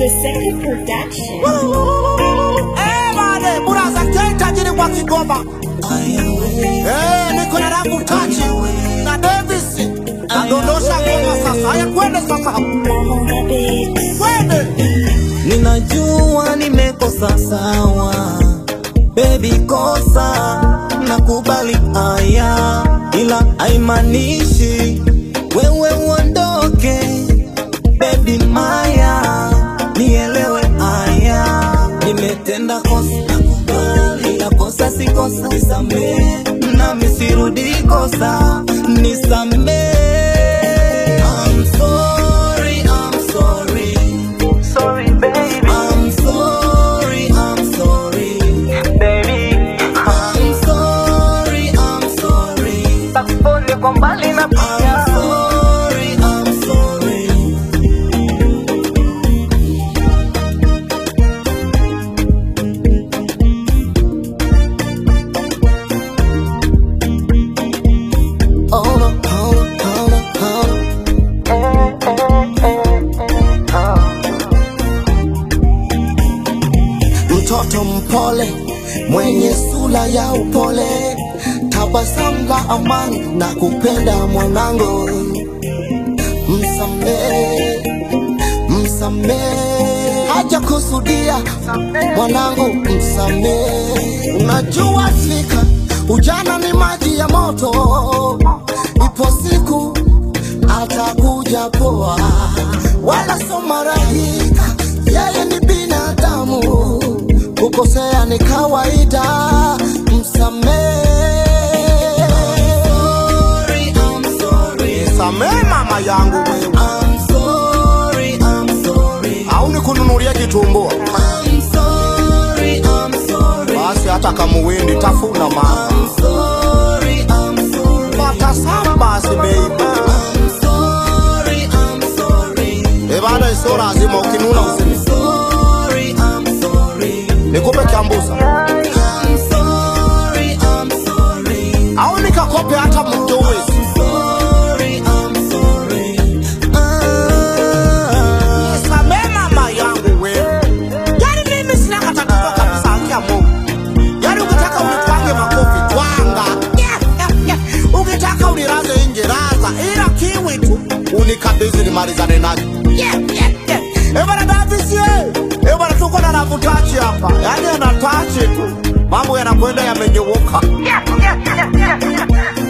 Reseka Production. Bade, buraza kenta jini kwa Kigoma. Niko na Rabu Tachi na Davis. Nadondosha ngoma sasa. Haya kwende sasa. Kwende. Ninajua nimekosa sawa, baby kosa, nakubali haya, ila haimanishi wewe uondoke, baby maya, nielewe haya, nimetenda kosa, nakubali, ila kosa si kosa, nisamehe, na misirudi kosa, nisamehe. I'm sorry, sorry baby, I'm sorry baby, I'm sorry, takupone kwa mbali na pia, I'm sorry. Mtoto mpole, mwenye sura ya upole, tabasamu la amani, na kupenda mwanangu. Msamehe, haja kusudia mwanangu, msamehe. Unajua fika, ujana ni maji ya moto, ipo siku atakuja poa, wala so malaika, yeye ni binadamu, kukosea ni kawaida, msamehe. I'm sorry, samehe mama yangu wewe. I'm sorry, au nikununulia kitumbua? I'm sorry, basi hata kama uendi tafuna mama. I'm sorry, pata sana basi baby. I'm sorry, bana isora lazima ukinuna usini. I'm sorry, nikupe kiambuza. I'm sorry, au nikakope hata mtu wezi. I'm sorry, nisamehe mama yangu wewe. Yani mimi sina katatuka kabisa, akia Mungu. Yani ukitaka unitwange makofi twanga, ukitaka uniraze nje raza, ila kiwi tu unikabidhi nimalizane nacho. Ebana Davis ebana tuko na Rabu Tachi hapa. Yani anatachi tu, mambo yanakwenda yamenyooka.